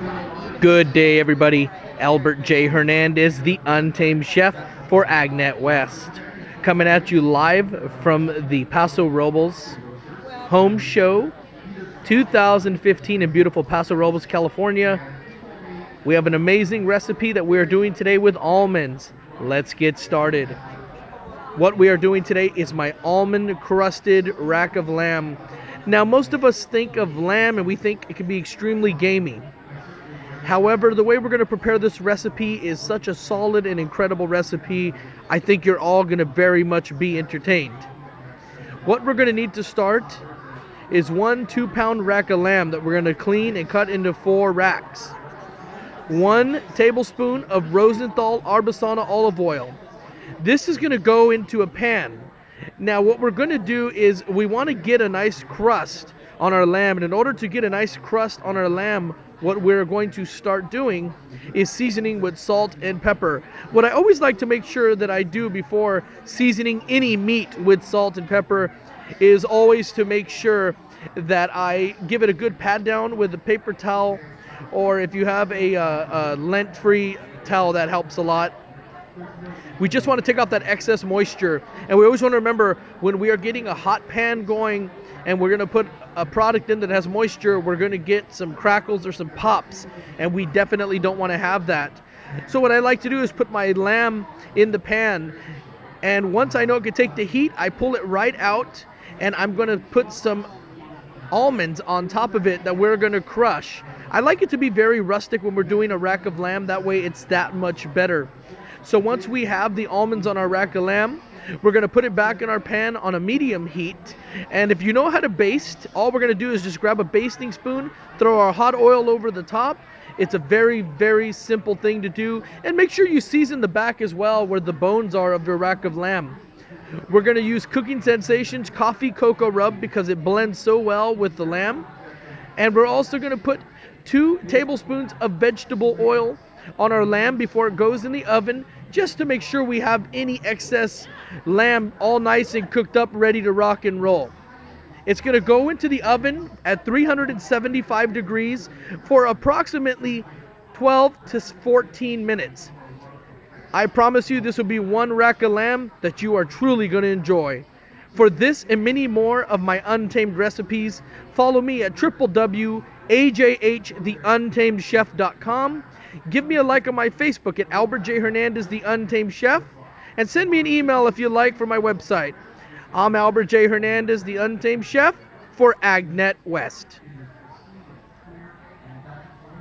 Good day, everybody. Albert J. Hernandez, the Untamed Chef for Agnet West. Coming at you live from the Paso Robles Home Show 2015 in beautiful Paso Robles, California. We have an amazing recipe that we are doing today with almonds. Let's get started. What we are doing today is my almond crusted rack of lamb. Now, most of us think of lamb and we think it can be extremely gamey. However, the way we're going to prepare this recipe is such a solid and incredible recipe, I think you're all going to very much be entertained. What we're going to need to start is 1 2-pound rack of lamb that we're going to clean and cut into 4 racks. 1 tablespoon of Rosenthal Arbesana olive oil. This is going to go into a pan. Now what we're going to do is we want to get a nice crust on our lamb, and in order to get a nice crust on our lamb, what we're going to start doing is seasoning with salt and pepper. What I always like to make sure that I do before seasoning any meat with salt and pepper is always to make sure that I give it a good pat down with a paper towel, or if you have a lint-free towel, that helps a lot. We just want to take off that excess moisture, and we always want to remember when we are getting a hot pan going and we're going to put a product in that has moisture, we're going to get some crackles or some pops, and we definitely don't want to have that. So what I like to do is put my lamb in the pan, and once I know it can take the heat, I pull it right out, and I'm going to put some almonds on top of it that we're going to crush. I like it to be very rustic when we're doing a rack of lamb, that way it's that much better. So once we have the almonds on our rack of lamb, we're going to put it back in our pan on a medium heat. And if you know how to baste, all we're going to do is just grab a basting spoon, throw our hot oil over the top. It's a very, very simple thing to do. And make sure you season the back as well, where the bones are of your rack of lamb. We're going to use Cooking Sensations Coffee Cocoa Rub because it blends so well with the lamb. And we're also going to put 2 tablespoons of vegetable oil on our lamb before it goes in the oven, just to make sure we have any excess lamb all nice and cooked up, ready to rock and roll. It's going to go into the oven at 375 degrees for approximately 12 to 14 minutes. I promise you this will be one rack of lamb that you are truly going to enjoy. For this and many more of my Untamed recipes, follow me at www.ajhtheuntamedchef.com. Give me a like on my Facebook at Albert J. Hernandez, the Untamed Chef, and send me an email if you like for my website. I'm Albert J. Hernandez, the Untamed Chef for Agnet West.